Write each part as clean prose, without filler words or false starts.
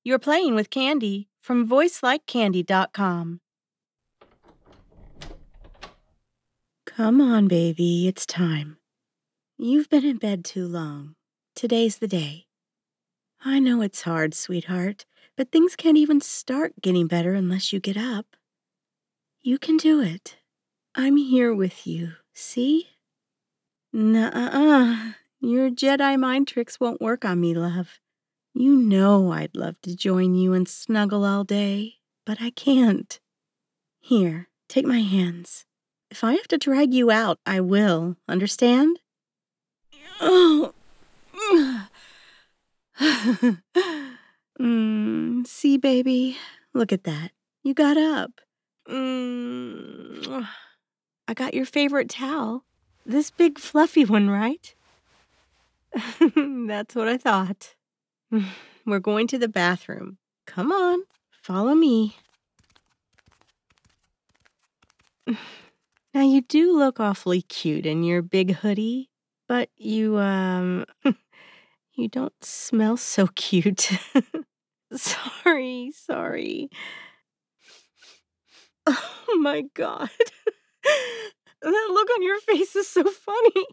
You're playing with Candy from voicelikecandy.com. Come on, baby, it's time. You've been in bed too long. Today's the day. I know it's hard, sweetheart, but things can't even start getting better unless you get up. You can do it. I'm here with you, see? Nuh-uh. Your Jedi mind tricks won't work on me, love. You know I'd love to join you and snuggle all day, but I can't. Here, take my hands. If I have to drag you out, I will. Understand? Oh. See, baby? Look at that. You got up. I got your favorite towel. This big fluffy one, right? That's what I thought. We're going to the bathroom. Come on, follow me. Now, you do look awfully cute in your big hoodie, but you don't smell so cute. Sorry. Oh my God. That look on your face is so funny.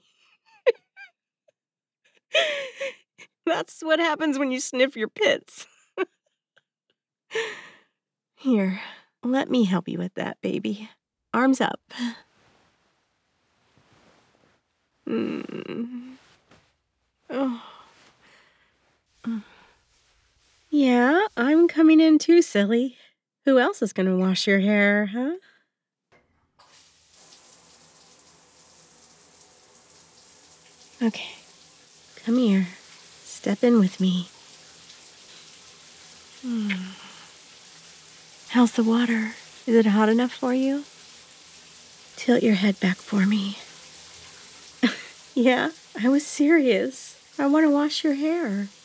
That's what happens when you sniff your pits. Here, let me help you with that, baby. Arms up. Oh. Yeah, I'm coming in too, silly. Who else is gonna wash your hair, huh? Okay, come here. Step in with me. How's the water? Is it hot enough for you? Tilt your head back for me. Yeah, I was serious. I want to wash your hair.